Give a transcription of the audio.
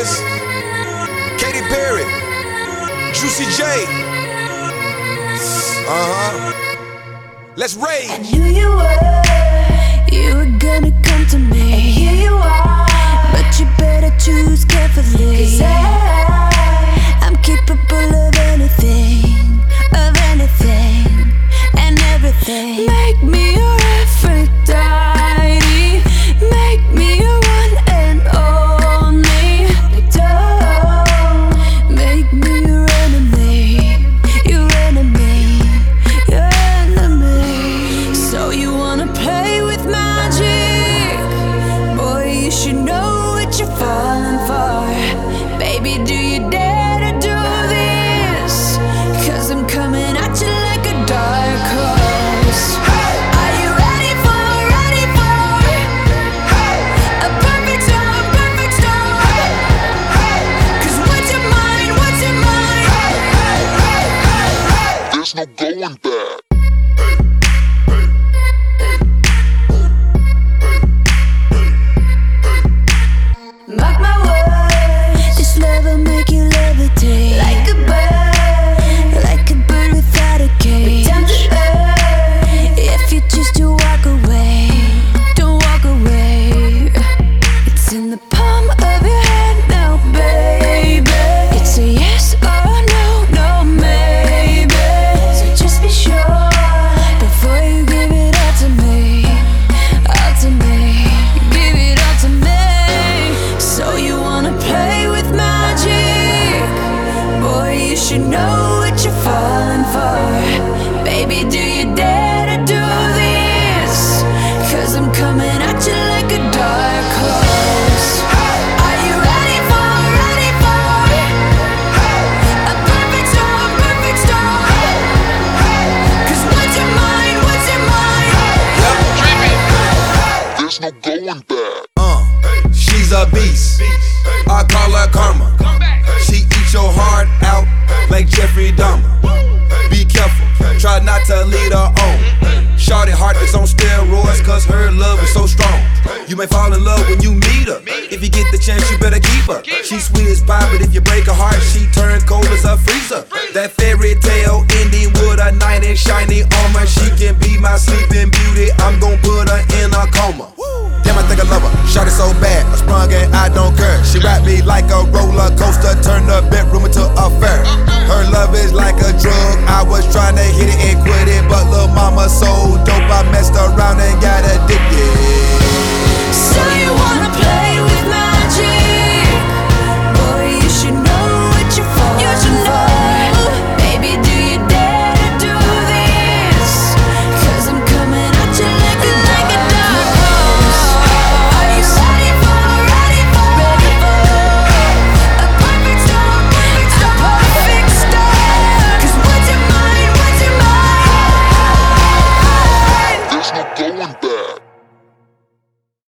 Wiz, Katy Perry, Juicy J. Let's rage. I knew you were gonna come to me, and here you are. But you better choose carefully, 'cause I'm capable of anything, and everything. Make me your Aphrodite, make me your one and only. Don't make me your enemy, your enemy, your enemy. So you wanna play with magic? Boy, you should know what you're falling for. Baby, do you dare to do this? 'Cause I'm coming at you like a dark horse. Are you ready for a perfect storm, perfect storm? 'Cause what's your mind, what's your mind? There's no going back. Mark my words, this love will make you levitate like a bird without a cage. Down to earth, if you choose to walk away, don't walk away. It's in the palm of your hand now, baby. It's a yes or no, no maybe. So just be sure before you give it all to me, all to me. Give it all to me. So you wanna play with magic? Boy, you should know what you're falling for. Baby, do you dare to do this? 'Cause I'm coming at you like a dark horse. Are you ready for a perfect storm, perfect storm? 'Cause what's your mind, what's your mind? There's no going back. She's a beast, I call her karma. She eats your heart out like Jeffrey Dahmer. Be careful, try not to lead her on. Shorty heart is on steroids, 'cause her love is so strong. You may fall in love when you meet her. If you get the chance, you better keep her. She's sweet as pie, but if you break her heart, she turns cold as a freezer. That fairy tale ending with a knight in shiny armor. She can be my sleeping beauty, I'm gon' put her in a coma. Damn, I think I love her, shot it so bad, I sprung and I don't care. She wrapped me like a roller coaster, turned the bedroom into a fair. Her love is like a drug, I was trying to hit it and quit it, but lil' mama so dope, I